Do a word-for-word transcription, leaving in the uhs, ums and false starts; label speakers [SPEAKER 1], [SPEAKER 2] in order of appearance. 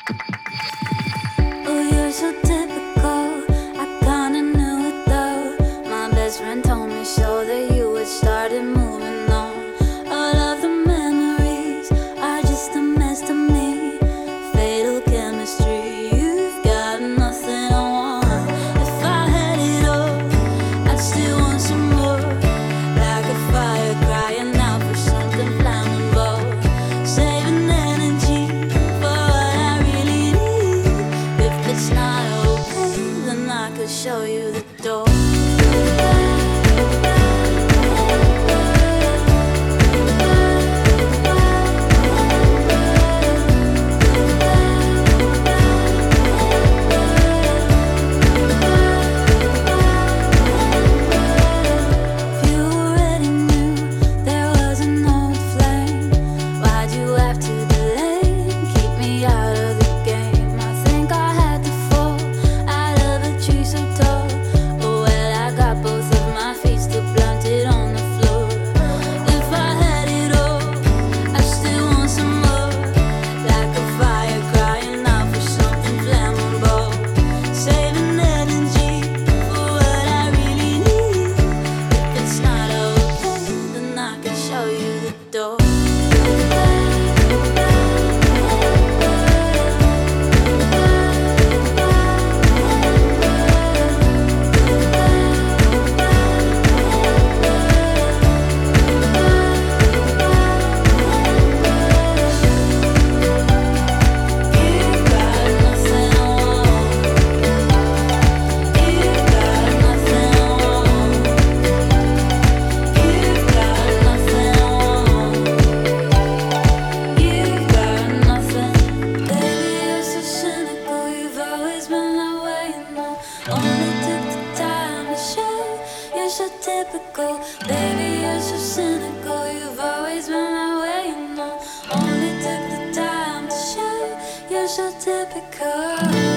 [SPEAKER 1] Oh, you're so typical. I kinda knew it though. My best friend told me so that you had started moving on. All of the memories are just a mess to me. Fatal chemistry. You've got nothing I want. If I had it all, I'd still want some more. Like a fire crying out for something flammable. Saving energy for what I really need. If it's not okay, then I could show you the door. If you already knew there was an old flame, why'd you have to delay and keep me out of the game? I think I had to fall out of a tree so tall. Oh well, I got both of my feet still planted on the floor. If I had it all, I still want some more. Like a fire crying out for something flammable. Saving energy for what I really need. If it's not okay, then I can show you the door. You've got nothing I want. You've got nothing I want. You've got nothing I want. You've got nothing. Baby, you're so cynical. You've always been that way, you know. Only took the time to show. You're so typical. Baby, you're so cynical. You've always been that way, you know. Only took the time to show. You're so typical.